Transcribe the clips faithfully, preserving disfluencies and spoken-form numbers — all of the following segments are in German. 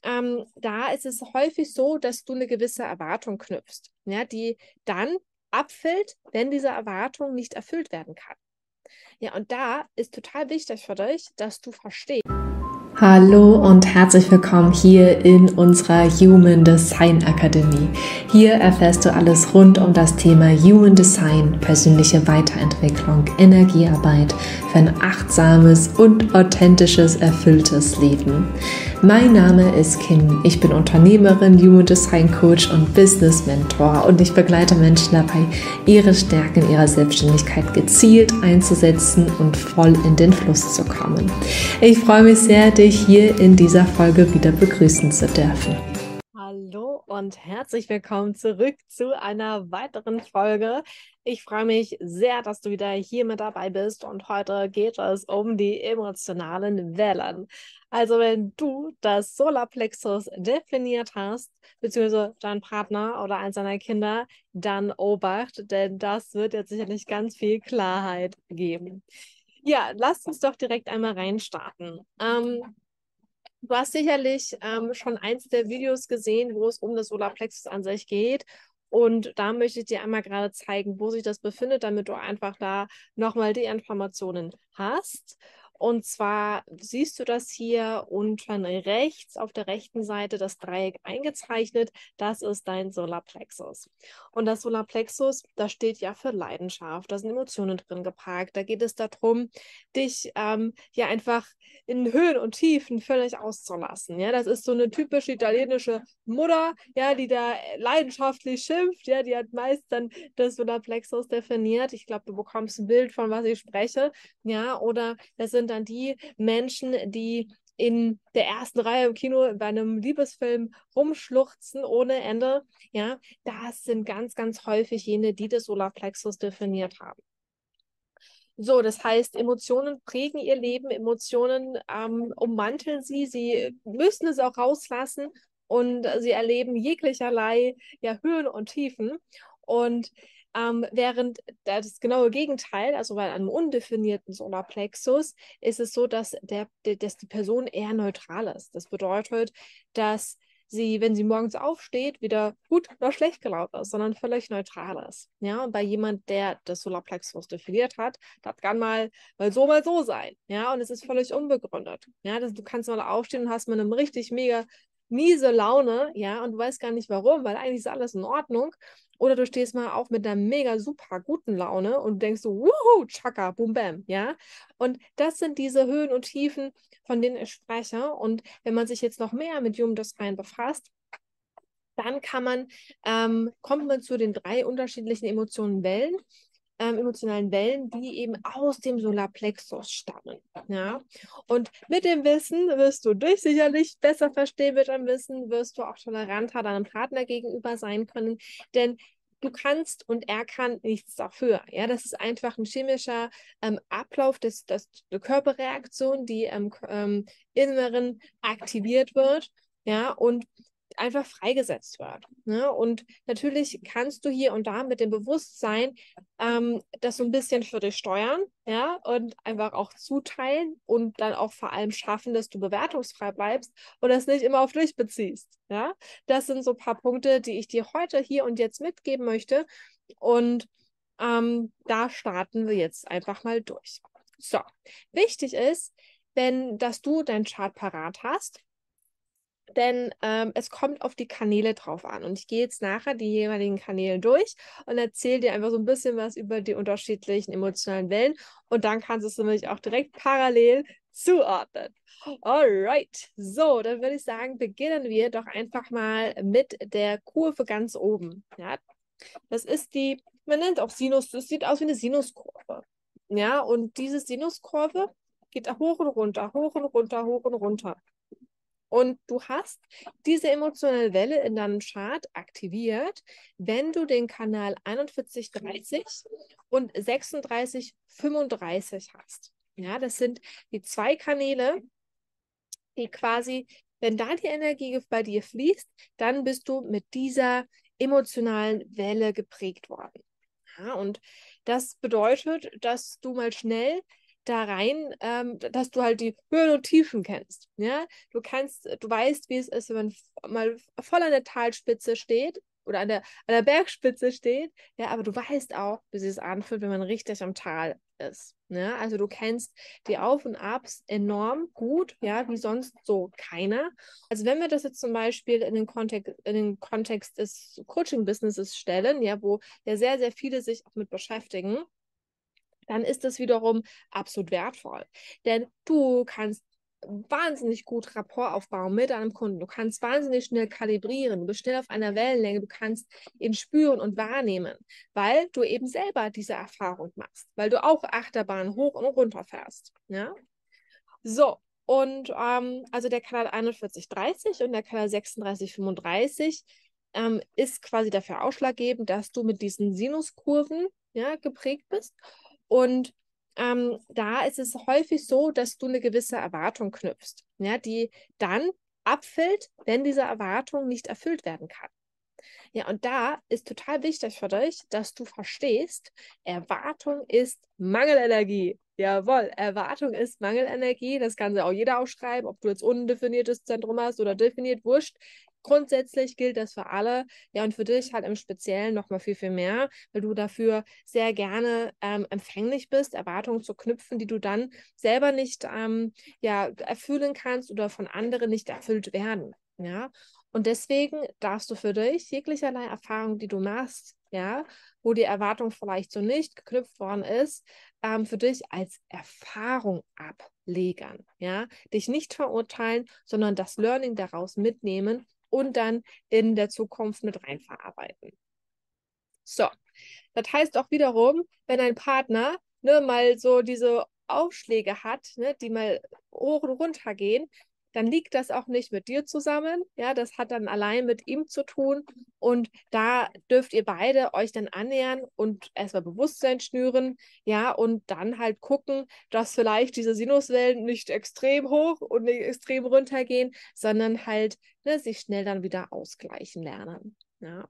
ähm, da ist es häufig so, dass du eine gewisse Erwartung knüpfst, ja, die dann abfällt, wenn diese Erwartung nicht erfüllt werden kann. Ja, und da ist total wichtig für dich, dass du verstehst. Hallo und herzlich willkommen hier in unserer Human Design Akademie. Hier erfährst du alles rund um das Thema Human Design, persönliche Weiterentwicklung, Energiearbeit für ein achtsames und authentisches, erfülltes Leben. Mein Name ist Kim, ich bin Unternehmerin, Human Design Coach und Business Mentor und ich begleite Menschen dabei, ihre Stärken ihrer Selbstständigkeit gezielt einzusetzen und voll in den Fluss zu kommen. Ich freue mich sehr, dich hier in dieser Folge wieder begrüßen zu dürfen. Hallo und herzlich willkommen zurück zu einer weiteren Folge. Ich freue mich sehr, dass du wieder hier mit dabei bist und heute geht es um die emotionalen Wellen. Also wenn du das Solarplexus definiert hast, beziehungsweise dein Partner oder eins deiner Kinder, dann Obacht, denn das wird jetzt sicherlich ganz viel Klarheit geben. Ja, lasst uns doch direkt einmal reinstarten. Ähm, Du hast sicherlich ähm, schon eins der Videos gesehen, wo es um das Solarplexus an sich geht. Und da möchte ich dir einmal gerade zeigen, wo sich das befindet, damit du einfach da nochmal die Informationen hast. Und zwar siehst du das hier unten rechts auf der rechten Seite, das Dreieck eingezeichnet. Das ist dein Solarplexus. Und das Solarplexus, das steht ja für Leidenschaft. Da sind Emotionen drin geparkt. Da geht es darum, dich ähm, ja einfach in Höhen und Tiefen völlig auszulassen. Ja, das ist so eine typische italienische Mutter, ja, die da leidenschaftlich schimpft, ja, die hat meist dann das Solarplexus definiert. Ich glaube, du bekommst ein Bild von was ich spreche, ja, oder das sind dann die Menschen, die in der ersten Reihe im Kino bei einem Liebesfilm rumschluchzen ohne Ende, ja, das sind ganz, ganz häufig jene, die das Solarplexus definiert haben. So, das heißt, Emotionen prägen ihr Leben, Emotionen ähm, ummanteln sie, sie müssen es auch rauslassen und sie erleben jeglicherlei ja, Höhen und Tiefen. Und ähm, während das genaue Gegenteil, also bei einem undefinierten Solarplexus, ist es so, dass, der, dass die Person eher neutral ist. Das bedeutet, dass sie, wenn sie morgens aufsteht, weder gut noch schlecht gelaunt ist, sondern völlig neutral ist. Ja, und bei jemand, der das Solarplexus definiert hat, das kann mal, mal so, mal so sein. Ja, und es ist völlig unbegründet. Ja, das, du kannst mal aufstehen und hast mal eine richtig mega miese Laune, ja, und du weißt gar nicht warum, weil eigentlich ist alles in Ordnung. Oder du stehst mal auf mit einer mega super guten Laune und denkst so, wuhu, tschakka, boom, bam, ja. Und das sind diese Höhen und Tiefen, von denen ich spreche. Und wenn man sich jetzt noch mehr mit Human Design befasst, dann kann man, ähm, kommt man zu den drei unterschiedlichen Emotionen Wellen, ähm, emotionalen Wellen, die eben aus dem Solarplexus stammen. Ja? Und mit dem Wissen wirst du dich sicherlich besser verstehen, mit dem Wissen wirst du auch toleranter deinem Partner gegenüber sein können, denn du kannst und er kann nichts dafür. Ja, das ist einfach ein chemischer ähm, Ablauf des, des, der Körperreaktion, die im ähm, Inneren aktiviert wird. Ja, und einfach freigesetzt wird. Ne? Und natürlich kannst du hier und da mit dem Bewusstsein ähm, das so ein bisschen für dich steuern, ja, und einfach auch zuteilen und dann auch vor allem schaffen, dass du bewertungsfrei bleibst und das nicht immer auf dich beziehst. Ja, das sind so ein paar Punkte, die ich dir heute hier und jetzt mitgeben möchte. Und ähm, da starten wir jetzt einfach mal durch. So, wichtig ist, wenn, dass du deinen Chart parat hast, denn ähm, es kommt auf die Kanäle drauf an. Und ich gehe jetzt nachher die jeweiligen Kanäle durch und erzähle dir einfach so ein bisschen was über die unterschiedlichen emotionalen Wellen. Und dann kannst du es nämlich auch direkt parallel zuordnen. Alright, so, dann würde ich sagen, beginnen wir doch einfach mal mit der Kurve ganz oben. Ja, das ist die, man nennt auch Sinus, das sieht aus wie eine Sinuskurve. Ja, und diese Sinuskurve geht da hoch und runter, hoch und runter, hoch und runter. Und du hast diese emotionale Welle in deinem Chart aktiviert, wenn du den Kanal einundvierzig dreißig und sechsunddreißig fünfunddreißig hast. Ja, das sind die zwei Kanäle, die quasi, wenn da die Energie bei dir fließt, dann bist du mit dieser emotionalen Welle geprägt worden. Ja, und das bedeutet, dass du mal schnell da rein, ähm, dass du halt die Höhen und Tiefen kennst. Ja? Du kannst, du weißt, wie es ist, wenn man mal voll an der Talspitze steht oder an der, an der Bergspitze steht, ja, aber du weißt auch, wie es sich anfühlt, wenn man richtig am Tal ist. Ne? Also du kennst die Auf und Abs enorm gut, ja, wie sonst so keiner. Also wenn wir das jetzt zum Beispiel in den Kontext, in den Kontext des Coaching-Businesses stellen, ja, wo ja sehr, sehr viele sich auch mit beschäftigen, dann ist das wiederum absolut wertvoll. Denn du kannst wahnsinnig gut Rapport aufbauen mit deinem Kunden. Du kannst wahnsinnig schnell kalibrieren. Du bist schnell auf einer Wellenlänge. Du kannst ihn spüren und wahrnehmen, weil du eben selber diese Erfahrung machst, weil du auch Achterbahn hoch und runter fährst. Ja? So, und ähm, also der Kanal einundvierzig dreißig und der Kanal sechsunddreißig fünfunddreißig ähm, ist quasi dafür ausschlaggebend, dass du mit diesen Sinuskurven, ja, geprägt bist. Und ähm, da ist es häufig so, dass du eine gewisse Erwartung knüpfst, ja, die dann abfällt, wenn diese Erwartung nicht erfüllt werden kann. Ja, und da ist total wichtig für dich, dass du verstehst, Erwartung ist Mangelenergie. Jawohl, Erwartung ist Mangelenergie. Das kann sich auch jeder aufschreiben, ob du jetzt undefiniertes Zentrum hast oder definiert, wurscht. Grundsätzlich gilt das für alle. Ja, und für dich halt im Speziellen nochmal viel, viel mehr, weil du dafür sehr gerne ähm, empfänglich bist, Erwartungen zu knüpfen, die du dann selber nicht ähm, ja, erfüllen kannst oder von anderen nicht erfüllt werden. Ja, und deswegen darfst du für dich jeglicherlei Erfahrung, die du machst, ja, wo die Erwartung vielleicht so nicht geknüpft worden ist, ähm, für dich als Erfahrung ablegen, ja, dich nicht verurteilen, sondern das Learning daraus mitnehmen und dann in der Zukunft mit reinverarbeiten. So, das heißt auch wiederum, wenn ein Partner ne, mal so diese Aufschläge hat, ne, die mal hoch und runter gehen, dann liegt das auch nicht mit dir zusammen. Ja, das hat dann allein mit ihm zu tun. Und da dürft ihr beide euch dann annähern und erstmal Bewusstsein schnüren. Ja, und dann halt gucken, dass vielleicht diese Sinuswellen nicht extrem hoch und nicht extrem runter gehen, sondern halt ne, sich schnell dann wieder ausgleichen lernen. Ja.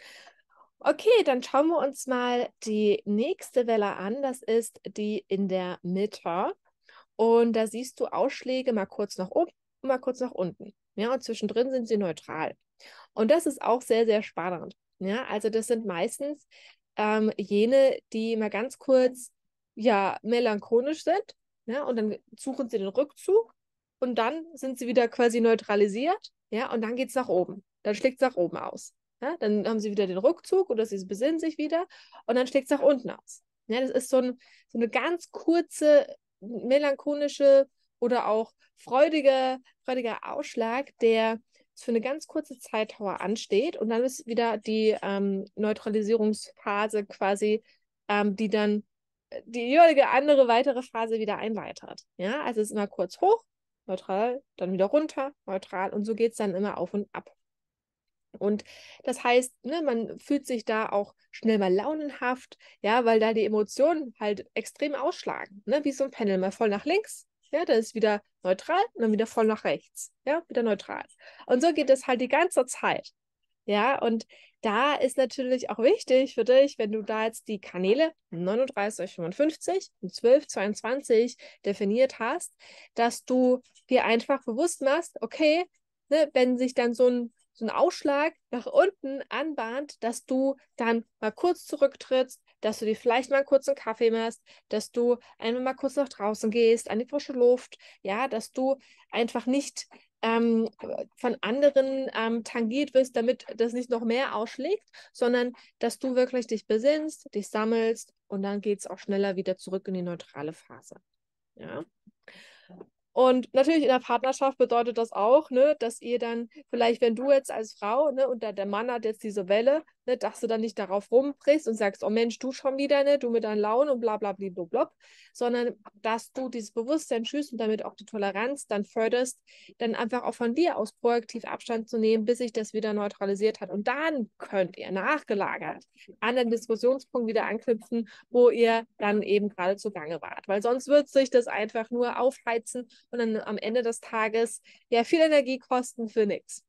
Okay, dann schauen wir uns mal die nächste Welle an. Das ist die in der Mitte. Und da siehst du Ausschläge mal kurz nach oben, mal kurz nach unten. Ja, und zwischendrin sind sie neutral. Und das ist auch sehr, sehr spannend. Ja, also das sind meistens ähm, jene, die mal ganz kurz ja melancholisch sind. Ja, und dann suchen sie den Rückzug und dann sind sie wieder quasi neutralisiert. Ja, und dann geht es nach oben. Dann schlägt es nach oben aus. Ja, dann haben sie wieder den Rückzug oder sie besinnen sich wieder und dann schlägt es nach unten aus. Ja, das ist so, ein, so eine ganz kurze melancholische oder auch freudige, freudiger Ausschlag, der für eine ganz kurze Zeitdauer ansteht und dann ist wieder die ähm, Neutralisierungsphase quasi, ähm, die dann die jeweilige andere weitere Phase wieder einleitet. Ja, also es ist immer kurz hoch, neutral, dann wieder runter, neutral und so geht es dann immer auf und ab. Und das heißt, ne, man fühlt sich da auch schnell mal launenhaft, ja, weil da die Emotionen halt extrem ausschlagen, ne, wie so ein Pendel, mal voll nach links, ja, dann ist wieder neutral und dann wieder voll nach rechts, ja, wieder neutral. Und so geht es halt die ganze Zeit, ja, und da ist natürlich auch wichtig für dich, wenn du da jetzt die Kanäle neununddreißig, fünfundfünfzig und zwölf, zweiundzwanzig definiert hast, dass du dir einfach bewusst machst, okay, ne, wenn sich dann so ein so ein Ausschlag nach unten anbahnt, dass du dann mal kurz zurücktrittst, dass du dir vielleicht mal kurz einen Kaffee machst, dass du einmal mal kurz nach draußen gehst, an die frische Luft, ja, dass du einfach nicht ähm, von anderen ähm, tangiert wirst, damit das nicht noch mehr ausschlägt, sondern dass du wirklich dich besinnst, dich sammelst und dann geht es auch schneller wieder zurück in die neutrale Phase. Ja. Und natürlich in der Partnerschaft bedeutet das auch, ne, dass ihr dann vielleicht, wenn du jetzt als Frau, ne, und der, der Mann hat jetzt diese Welle, ne, dass du dann nicht darauf rumbrichst und sagst, oh Mensch, du schon wieder, ne, du mit deinen Launen und bla bla bla bla bla, sondern dass du dieses Bewusstsein schützt und damit auch die Toleranz dann förderst, dann einfach auch von dir aus proaktiv Abstand zu nehmen, bis sich das wieder neutralisiert hat. Und dann könnt ihr nachgelagert an den Diskussionspunkt wieder anknüpfen, wo ihr dann eben gerade zugange wart. Weil sonst wird sich das einfach nur aufheizen und dann am Ende des Tages ja viel Energie kosten für nichts.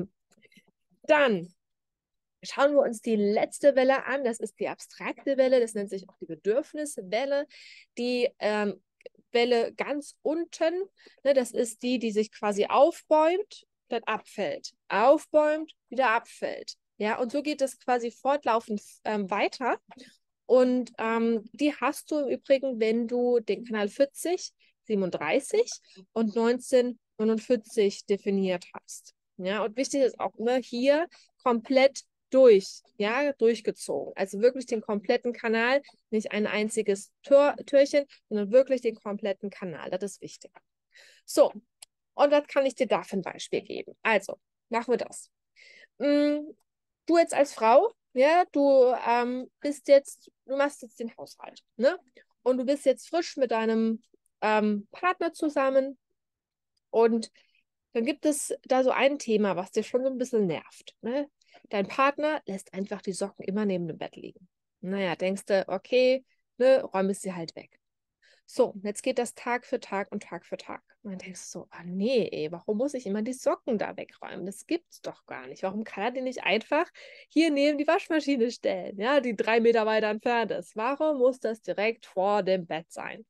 Dann schauen wir uns die letzte Welle an. Das ist die abstrakte Welle. Das nennt sich auch die Bedürfniswelle. Die ähm, Welle ganz unten, ne, das ist die, die sich quasi aufbäumt, dann abfällt, aufbäumt, wieder abfällt. Ja, und so geht es quasi fortlaufend ähm, weiter. Und ähm, die hast du im Übrigen, wenn du den Kanal vierzig, siebenunddreißig und neunzehnhundertneunundvierzig definiert hast. Ja, und wichtig ist auch immer hier komplett durch, ja, durchgezogen. Also wirklich den kompletten Kanal, nicht ein einziges Tür, Türchen, sondern wirklich den kompletten Kanal. Das ist wichtig. So, und was kann ich dir da für ein Beispiel geben? Also, machen wir das. Mm, du jetzt als Frau, ja, du ähm, bist jetzt, du machst jetzt den Haushalt, ne? Und du bist jetzt frisch mit deinem ähm, Partner zusammen und dann gibt es da so ein Thema, was dir schon so ein bisschen nervt, ne? Dein Partner lässt einfach die Socken immer neben dem Bett liegen. Naja, denkst du, okay, ne, räumst sie halt weg. So, jetzt geht das Tag für Tag und Tag für Tag. Und dann denkst du so, ah nee, ey, warum muss ich immer die Socken da wegräumen? Das gibt's doch gar nicht. Warum kann er die nicht einfach hier neben die Waschmaschine stellen, ja, die drei Meter weiter entfernt ist? Warum muss das direkt vor dem Bett sein?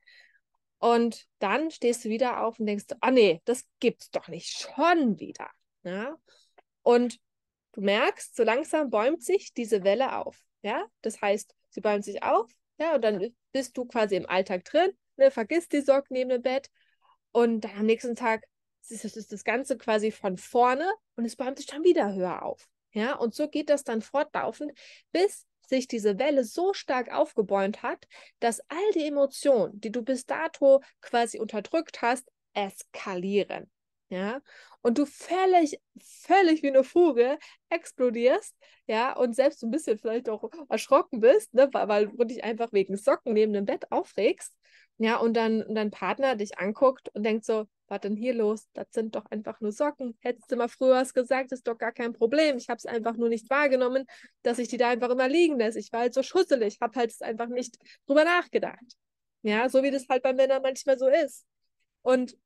Und dann stehst du wieder auf und denkst, ah nee, das gibt's doch nicht, schon wieder. Ja? Und du merkst, so langsam bäumt sich diese Welle auf. Ja? Das heißt, sie bäumt sich auf, ja, und dann bist du quasi im Alltag drin, ne, vergisst die Socken neben dem Bett und dann am nächsten Tag ist, ist das Ganze quasi von vorne und es bäumt sich dann wieder höher auf. Ja? Und so geht das dann fortlaufend, bis sich diese Welle so stark aufgebäumt hat, dass all die Emotionen, die du bis dato quasi unterdrückt hast, eskalieren. Ja, und du völlig, völlig wie eine Fuge explodierst, ja, und selbst ein bisschen vielleicht auch erschrocken bist, ne, weil, weil du dich einfach wegen Socken neben dem Bett aufregst, ja, und dann und dein Partner dich anguckt und denkt so, was denn hier los? Das sind doch einfach nur Socken. Hättest du mal früher was gesagt, ist doch gar kein Problem. Ich habe es einfach nur nicht wahrgenommen, dass ich die da einfach immer liegen lasse. Ich war halt so schusselig, habe halt einfach nicht drüber nachgedacht. Ja, so wie das halt bei Männern manchmal so ist. Und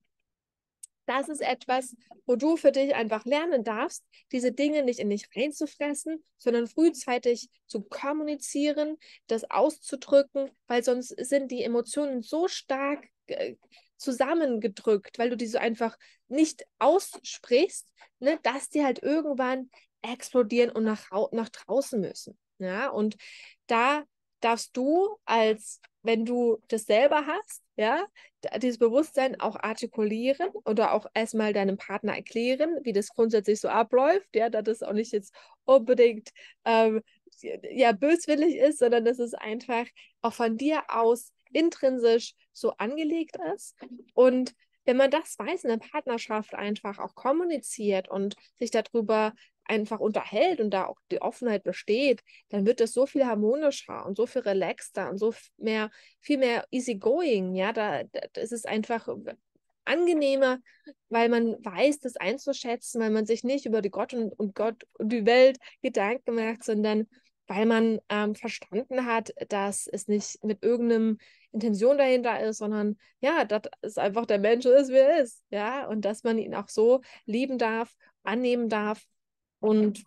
das ist etwas, wo du für dich einfach lernen darfst, diese Dinge nicht in dich reinzufressen, sondern frühzeitig zu kommunizieren, das auszudrücken, weil sonst sind die Emotionen so stark äh, zusammengedrückt, weil du die so einfach nicht aussprichst, ne, dass die halt irgendwann explodieren und nach, nach draußen müssen. Ja, und da darfst du als, wenn du das selber hast, ja, dieses Bewusstsein auch artikulieren oder auch erstmal deinem Partner erklären, wie das grundsätzlich so abläuft, ja, dass das auch nicht jetzt unbedingt ähm, ja, böswillig ist, sondern dass es einfach auch von dir aus intrinsisch so angelegt ist. Und wenn man das weiß in der Partnerschaft einfach auch kommuniziert und sich darüber einfach unterhält und da auch die Offenheit besteht, dann wird es so viel harmonischer und so viel relaxter und so mehr, viel mehr easygoing. Ja, da, da ist es einfach angenehmer, weil man weiß, das einzuschätzen, weil man sich nicht über die Gott und, und Gott und die Welt Gedanken macht, sondern weil man ähm, verstanden hat, dass es nicht mit irgendeinem Intention dahinter ist, sondern ja, dass es einfach der Mensch ist, wie er ist, ja, und dass man ihn auch so lieben darf, annehmen darf und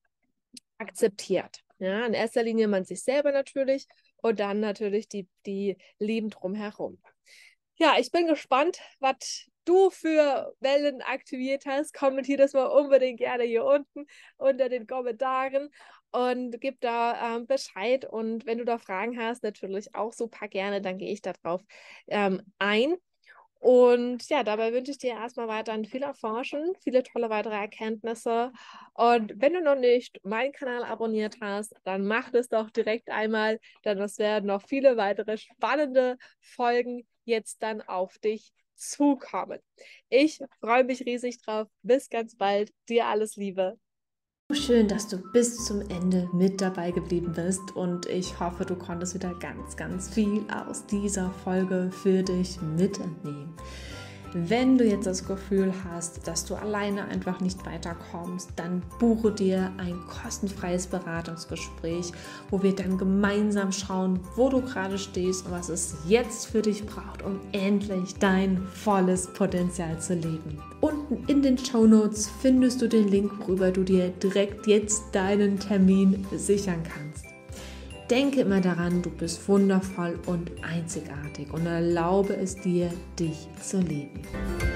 akzeptiert. Ja, in erster Linie man sich selber natürlich und dann natürlich die, die Lieben drumherum. Ja, ich bin gespannt, was du für Wellen aktiviert hast. Kommentier das mal unbedingt gerne hier unten unter den Kommentaren und gib da ähm, Bescheid. Und wenn du da Fragen hast, natürlich auch super gerne, dann gehe ich darauf ähm, ein. Und ja, dabei wünsche ich dir erstmal weiterhin viel Erforschen, viele tolle weitere Erkenntnisse. Und wenn du noch nicht meinen Kanal abonniert hast, dann mach das doch direkt einmal, denn es werden noch viele weitere spannende Folgen jetzt dann auf dich zukommen. Ich freue mich riesig drauf. Bis ganz bald. Dir alles Liebe. Schön, dass du bis zum Ende mit dabei geblieben bist und ich hoffe, du konntest wieder ganz, ganz viel aus dieser Folge für dich mitnehmen. Wenn du jetzt das Gefühl hast, dass du alleine einfach nicht weiterkommst, dann buche dir ein kostenfreies Beratungsgespräch, wo wir dann gemeinsam schauen, wo du gerade stehst und was es jetzt für dich braucht, um endlich dein volles Potenzial zu leben. Unten in den Shownotes findest du den Link, worüber du dir direkt jetzt deinen Termin sichern kannst. denke immer daran, du bist wundervoll und einzigartig und erlaube es dir, dich zu leben.